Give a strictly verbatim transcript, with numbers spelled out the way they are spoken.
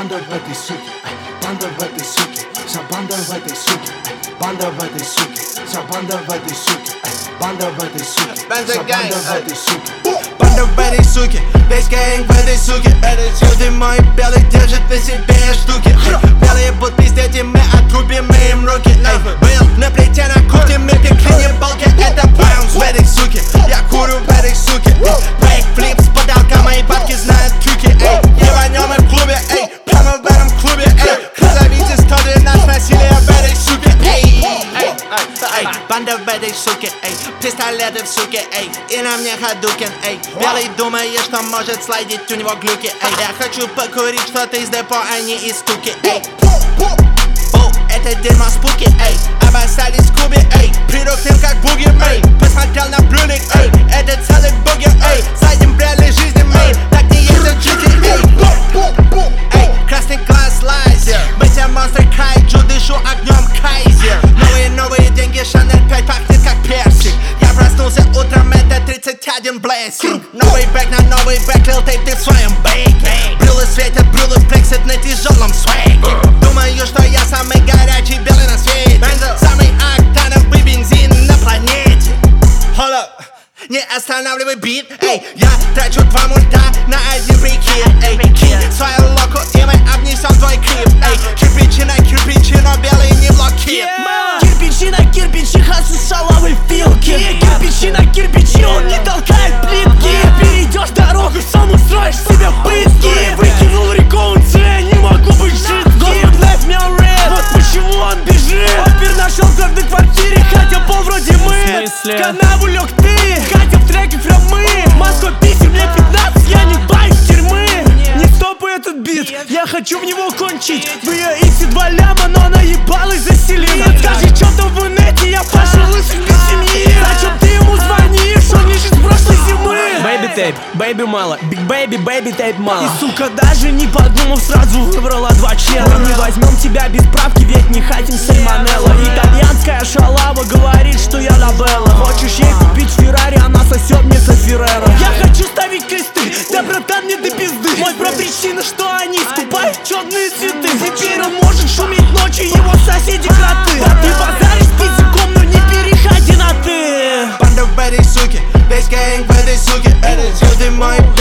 банда в этой суке, банда в этой суке, вся банда в этой суке, банда в этой суке, вся банда в этой суке, банда в этой суке, вся банда в этой суке. Банда в этой суке, весь гэнг в этой суке. Люди мои белые держат на себе штуки. Белые будут пиздеть, и мы отрубим им руки. Был на плите на кухне, мы пекли не балки. Это баунс в этой суке, я курю в этой суке. Бэкфлип с потолка, мои бабки знают трюки. Ебанем в клубе, эй, прямо в этом клубе, эй. Назовите сто двенадцать насилия в этой суке, эй. Банда в этой суке, эй, пистолеты в суке, эй, и на мне Hadouken, эй. Белый думает, что может слайдить у него глюки, эй. Я хочу покурить что-то из депо, а не из стуки, эй. О, это дерьмо спуки, эй. Обоссались в кубе, эй. Придух им как бугер, эй. Посмотрел на брюлик, эй. Это целый бугер, эй. Зайдем в реальной жизни, эй. Так не ездят жители, эй. Эй, красный глаз лазер. Мы все монстры кайджу, дышу огнем кайзер. Новые, новые деньги, Шанель пять пахнет как персик. Я проснулся утром, это тридцать один блейсинг. Новый бэк на новый бэк, лил тейп ты в своем бейке. Брюлы светят, брюлы флексят на тяжелом свеке. Думаю, что я самый горячий белый на свете. Самый октановый бензин на планете. Hold up, не останавливай бит, эй. Я трачу два мульта на один прикид, эй. Кинь свою локу, и мы обнесем твой клип, эй. Кирпичи на кирпичи, но белый не блокирует. Кирпичи на кирпичи, хасу шаловой филки. Кирпичи на кирпичи, он не толкает плитки. Перейдешь дорогу, сам устроишь себе пытки. Выкинул реконцы, не могу быть жидким. God left me on red, вот почему он бежит. Опер нашел в каждой квартире, хотя пол вроде мы. В канаву лег ты, хотя в треке прям мы. Москва, Питер, мне пятнадцать, я не боюсь тюрьмы. Не стопай этот бит, я хочу в него кончить. В ее иксе два ляма, но она ебалась за селин. Скажи, что там в инете, я пошел лысый без семьи. Зачем ты ему звонишь, он лежит с прошлой зимы. Бэйби тейп, бэйби мало, биг бэйби, бэйби тейп мало. И сука даже не подумав, сразу выбрала два чела. Не возьмем тебя без правки, ведь не хотим сальмонелла. Итальянская шалава говорит, что я лабелла. Хочешь ей купить Феррари, она сосет мне Соферера. Я хочу ставить кресты, да братан мне до пизды. Мой про причина, что они скупают черные цветы. Теперь он может шуметь ночью, его соседи кроты. Ты базаришь с пиздюком, но не переходи на ты. Банда в этой суке, весь гэнг в этой суке. Люди мои